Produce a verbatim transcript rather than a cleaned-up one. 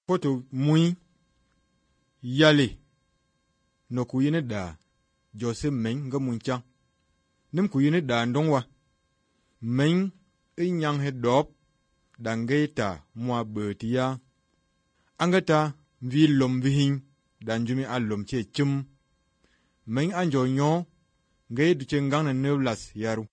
Poto mui yale no ku yene da Jose men nga muncha nim ku yene da ndongwa men inyang he dop dangeta mwa betia angata vi lom vihin danjumi alom che chum men anjo nyo ngay du chengang na nevlas yaru